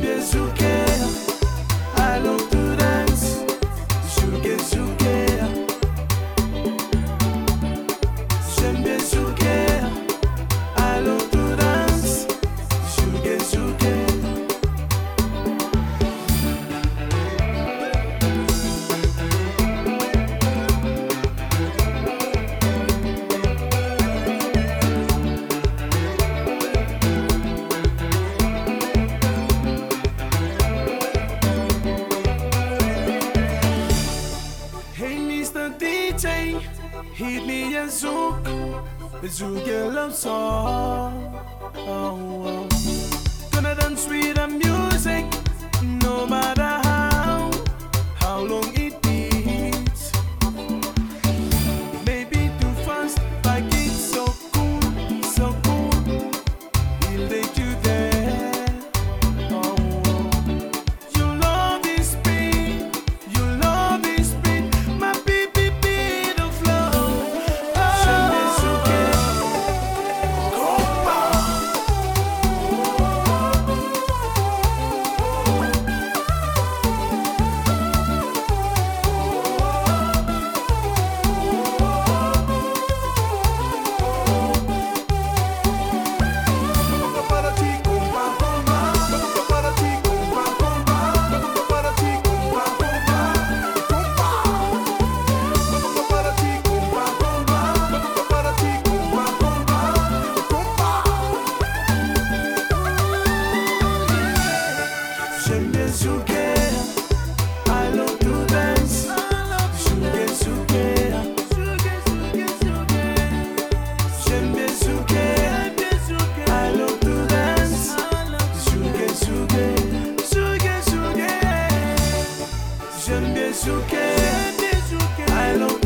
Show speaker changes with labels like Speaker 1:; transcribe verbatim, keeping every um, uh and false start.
Speaker 1: bien zouker, I love to dance. Zouker, zouker. J'aime bien zouker, I love to dance. Zouker, zouker. Hey mister D J, hit me a zouk, a zouk a love song. Oh, oh. Gonna dance with the music, no matter how, how long it beats. Maybe too fast, but it's so cool, so cool. We'll take you there. Oh, oh. You love this beat, you love this beat, my baby beat of love. J'aime bien zouker, compa. Para ti, compa, compa. Para ti, compa, compa. Para ti, compa, compa. Compa. Para ti, compa, compa. Para ti, compa, compa. Compa. J'aime bien zouker, I love to dance. Zouker, zouker. J'aime bien zouker, I love to dance. Zouker, zouker. Zouker, zouker. J'aime bien zouker, I love